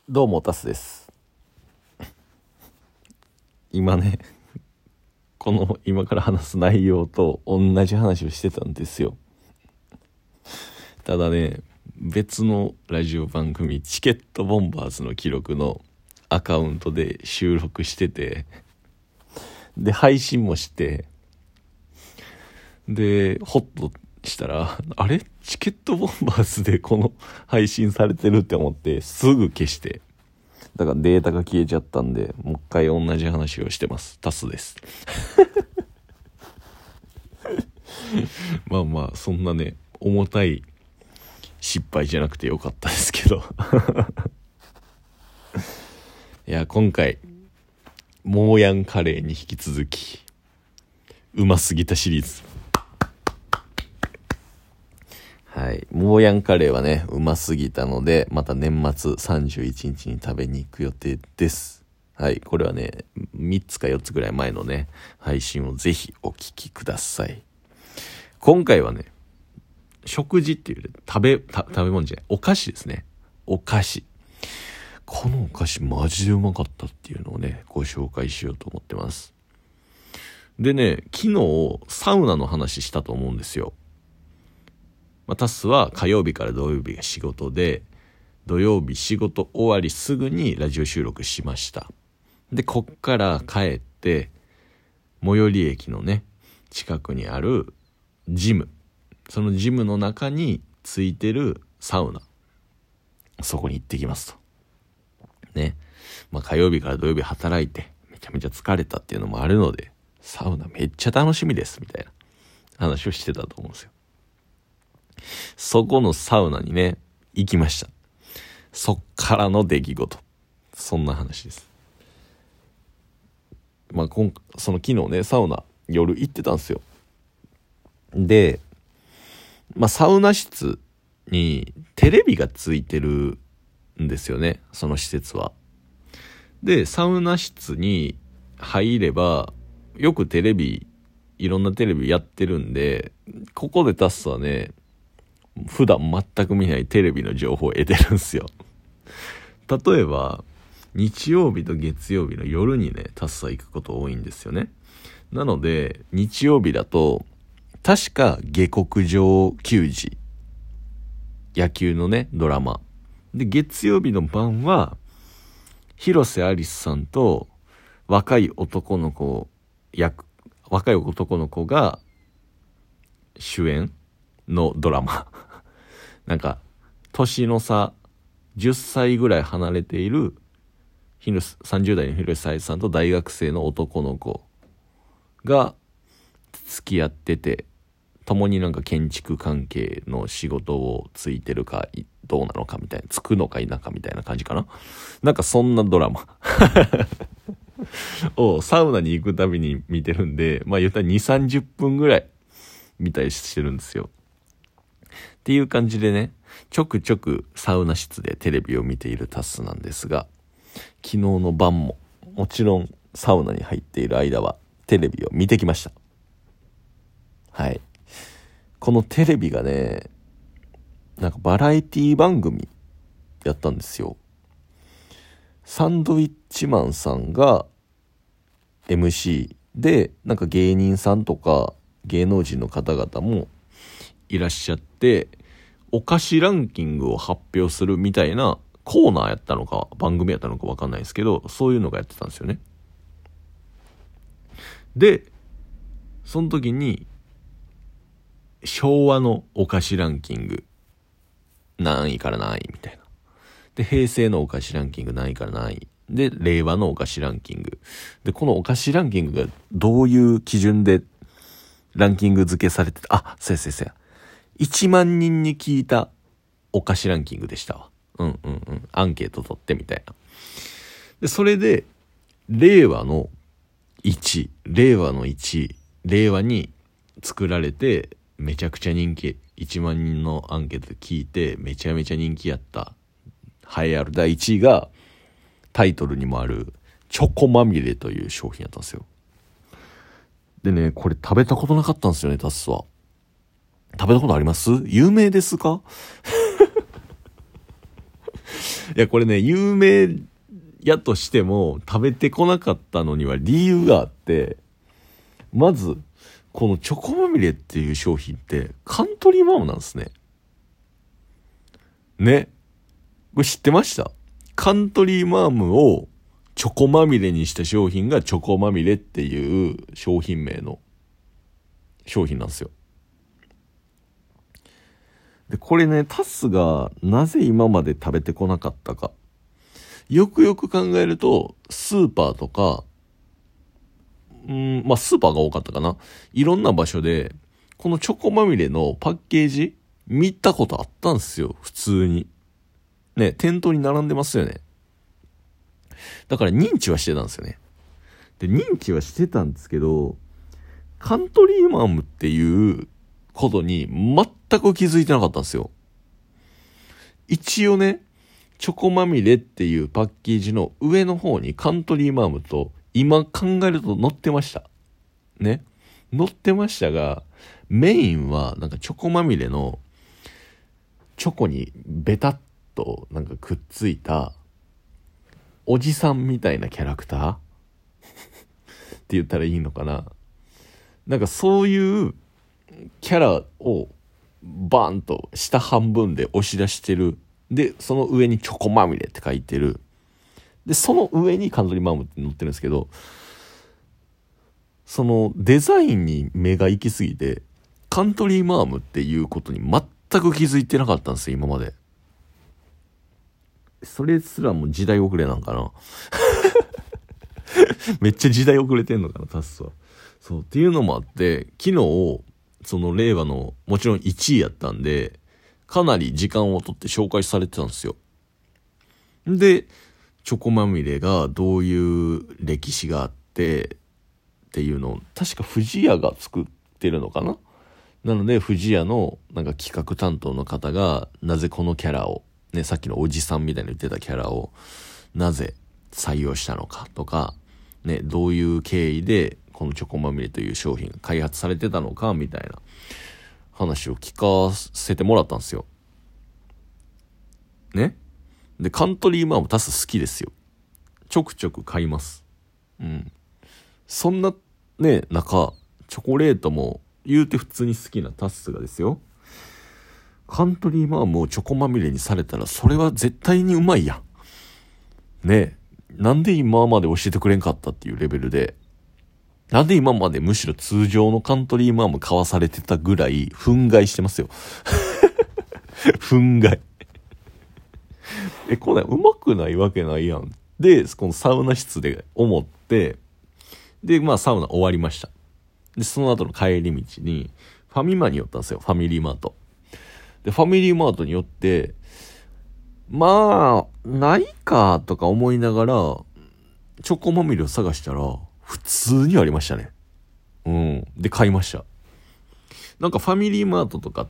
どうもタスです。今ね、この今から話す内容と同じ話をしてたんですよ。ただね、別のラジオ番組チケットボンバーズの記録のアカウントで収録してて、で配信もして、でホッとしたら、あれチケットボンバーズでこの配信されてるって思ってすぐ消して、だからデータが消えちゃったんで、もう一回同じ話をしてます。タスですまあまあ、そんなね重たい失敗じゃなくてよかったですけどいや、今回モーヤンカレーに引き続きうますぎたシリーズ、はい、モーヤンカレーはねうますぎたので、また年末31日に食べに行く予定です。はい、これはね3つか4つぐらい前のね配信をぜひお聞きください。今回はね、食事っていう食べ物じゃない、お菓子ですね。お菓子、このお菓子マジでうまかったっていうのをねご紹介しようと思ってます。でね、昨日サウナの話したと思うんですよ。タスは火曜日から土曜日が仕事で、土曜日仕事終わりすぐにラジオ収録しました。でこっから帰って最寄り駅のね近くにあるジム、そのジムの中についてるサウナ、そこに行ってきますとね。火曜日から土曜日働いてめちゃめちゃ疲れたっていうのもあるので、サウナめっちゃ楽しみですみたいな話をしてたと思うんですよ。そこのサウナにね行きました。そっからの出来事、そんな話です。その昨日ねサウナ夜行ってたんですよ。でサウナ室にテレビがついてるんですよね、その施設は。でサウナ室に入ればよくいろんなテレビやってるんで、ここでタスはね普段全く見ないテレビの情報を得てるんですよ。例えば日曜日と月曜日の夜にねタスは行くこと多いんですよね。なので日曜日だと確か下克上球児、野球のねドラマで、月曜日の晩は広瀬アリスさんと若い男の子が主演のドラマなんか年の差10歳ぐらい離れている30代の広瀬アリスさんと大学生の男の子が付き合ってて、共になんか建築関係の仕事をついてるかどうなのかみたいな、つくのか否かみたいな感じかな。なんかそんなドラマをサウナに行くたびに見てるんで、言ったら 2,30 分ぐらい見たりしてるんですよ。っていう感じでね、ちょくちょくサウナ室でテレビを見ているタスなんですが、昨日の晩ももちろんサウナに入っている間はテレビを見てきました。はい、このテレビがねなんかバラエティ番組やったんですよ。サンドウィッチマンさんが MC で、なんか芸人さんとか芸能人の方々もいらっしゃって、お菓子ランキングを発表するみたいなコーナーやったのか番組やったのか分かんないですけど、そういうのがやってたんですよね。でその時に昭和のお菓子ランキング何位から何位みたいなで、平成のお菓子ランキング何位から何位で、令和のお菓子ランキングで、このお菓子ランキングがどういう基準でランキング付けされてた、そうや1万人に聞いたお菓子ランキングでしたわ。アンケート取ってみたいな。でそれで令和の1位、令和に作られてめちゃくちゃ人気、1万人のアンケートで聞いてめちゃめちゃ人気やった栄えある第1位が、タイトルにもあるチョコまみれという商品やったんですよ。でね、これ食べたことなかったんですよね、タスは。食べたことあります？有名ですか？ いや、これね、有名やとしても食べてこなかったのには理由があって、まず、このチョコまみれっていう商品ってカントリーマアムなんですね。ね。これ知ってました？カントリーマアムをチョコまみれにした商品がチョコまみれっていう商品名の商品なんですよ。で、これね、タスがなぜ今まで食べてこなかったか。よくよく考えると、スーパーとか、まあスーパーが多かったかな。いろんな場所で、このチョコまみれのパッケージ、見たことあったんですよ、普通に。ね、店頭に並んでますよね。だから認知はしてたんですよね。で、認知はしてたんですけど、カントリーマアムっていうことに全く気づいてなかったんですよ。一応ね、チョコまみれっていうパッケージの上の方にカントリーマアムと今考えると載ってました。ね。載ってましたが、メインはなんかチョコまみれのチョコにベタッとなんかくっついたおじさんみたいなキャラクターって言ったらいいのかな。なんかそういうキャラをバーンと下半分で押し出してる。で、その上にチョコまみれって書いてる。で、その上にカントリーマアムって載ってるんですけど、そのデザインに目が行き過ぎて、カントリーマアムっていうことに全く気づいてなかったんですよ、今まで。それすらも時代遅れなんかな。めっちゃ時代遅れてんのかな、タスは。そう、っていうのもあって、昨日、その令和の、もちろん1位やったんで、かなり時間をとって紹介されてたんですよ。で、チョコまみれがどういう歴史があってっていうのを確か不二家が作ってるのかな。なので不二家のなんか企画担当の方がなぜこのキャラをね、さっきのおじさんみたいに言ってたキャラをなぜ採用したのかとかね、どういう経緯でこのチョコまみれという商品が開発されてたのかみたいな話を聞かせてもらったんですよ。ね。で、カントリーマアムタス好きですよ。ちょくちょく買います。うん。そんなね、中、チョコレートも言うて普通に好きなタスがですよ。カントリーマアムをチョコまみれにされたらそれは絶対にうまいやん。ね。なんで今まで教えてくれんかったっていうレベルで、なんで今までむしろ通常のカントリーマアム買わされてたぐらい憤慨してますよ。憤慨。こんなんうまくないわけないやん。で、このサウナ室で思って、で、まあサウナ終わりました。で、その後の帰り道に、ファミマに寄ったんですよ。ファミリーマート。で、ファミリーマートに寄って、まあ、ないかとか思いながら、チョコまみれを探したら、普通にありましたね。うん。で、買いました。なんかファミリーマートとかって、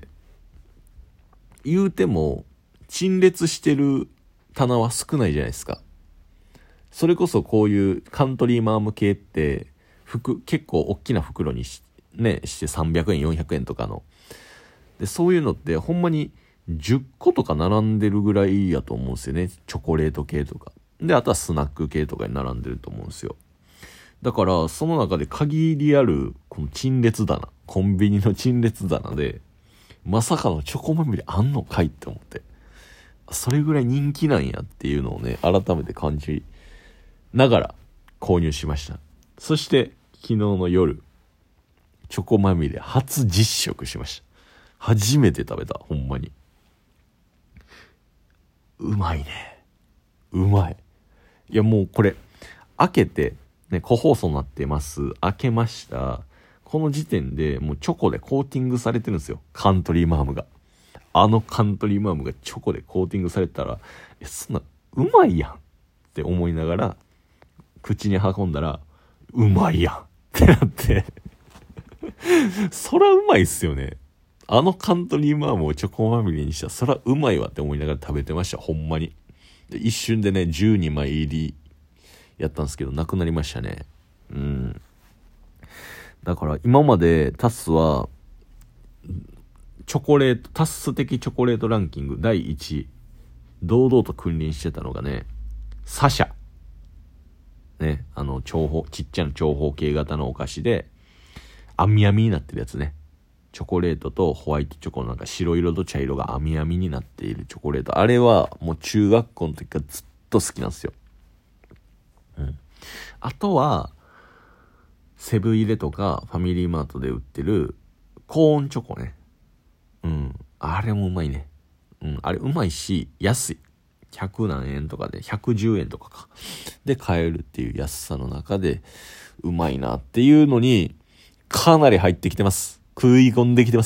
言うても、陳列してる棚は少ないじゃないですか。それこそこういうカントリーマアム系って、結構大きな袋にして300円、400円とかの。で、そういうのってほんまに10個とか並んでるぐらいやと思うんですよね。チョコレート系とか。で、あとはスナック系とかに並んでると思うんですよ。だから、その中で限りある、この陳列棚、コンビニの陳列棚で、まさかのチョコまみれあんのかいって思って。それぐらい人気なんやっていうのをね、改めて感じながら購入しました。そして、昨日の夜、チョコまみれ初実食しました。初めて食べた、ほんまに。うまいね。うまい。いやもうこれ、開けて、ね、個包装になってます。開けました。この時点でもうチョコでコーティングされてるんですよ。カントリーマアムが。あのカントリーマアムがチョコでコーティングされたら、そんな、うまいやんって思いながら、口に運んだら、うまいやんってなって、そらうまいっすよね。あのカントリーマアムをチョコまみれにしたら、そらうまいわって思いながら食べてました。ほんまに。で一瞬でね、12枚入りやったんですけど、なくなりましたね。うん。だから今までタスは、タス的チョコレートランキング第1位、 堂々と君臨してたのがね、サシャ。ね、ちっちゃな長方形型のお菓子で、網網になってるやつね。チョコレートとホワイトチョコのなんか白色と茶色が網網になっているチョコレート。あれはもう中学校の時からずっと好きなんですよ。うん。あとは、セブン入レとかファミリーマートで売ってるコーンチョコね。うん。あれもうまいね。うん。あれうまいし、安い。100何円とかで、110円とかか。で買えるっていう安さの中で、うまいなっていうのに、かなり入ってきてます。食い込んできてます。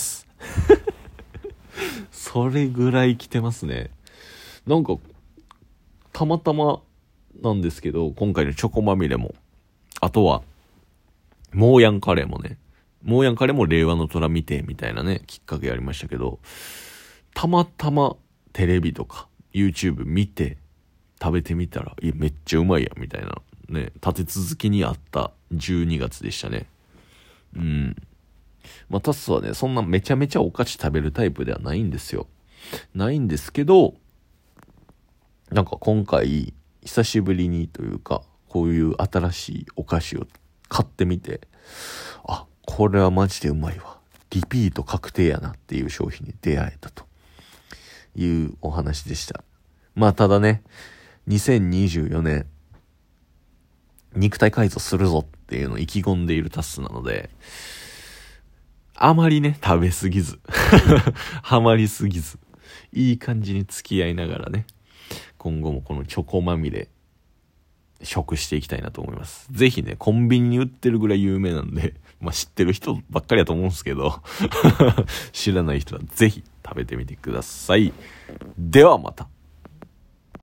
それぐらい来てますね。なんか、たまたまなんですけど、今回のチョコまみれも、あとは、モーヤンカレーもね、モーヤンカレーも令和の虎見てみたいなね、きっかけありましたけど、たまたまテレビとか YouTube 見て食べてみたら、めっちゃうまいや、みたいなね、立て続けにあった12月でしたね。うん。まあ、タスはね、そんなめちゃめちゃお菓子食べるタイプではないんですよ。ないんですけど、なんか今回、久しぶりにというか、こういう新しいお菓子を買ってみて、あ、これはマジでうまいわ。リピート確定やなっていう商品に出会えたというお話でした。まあただね、2024年、肉体改造するぞっていうのを意気込んでいるタスなので、あまりね、食べすぎず、ハマりすぎず、いい感じに付き合いながらね、今後もこのチョコまみれ、食していきたいなと思います。ぜひね、コンビニに売ってるぐらい有名なんで、まあ知ってる人ばっかりだと思うんですけど、知らない人はぜひ食べてみてください。ではまた。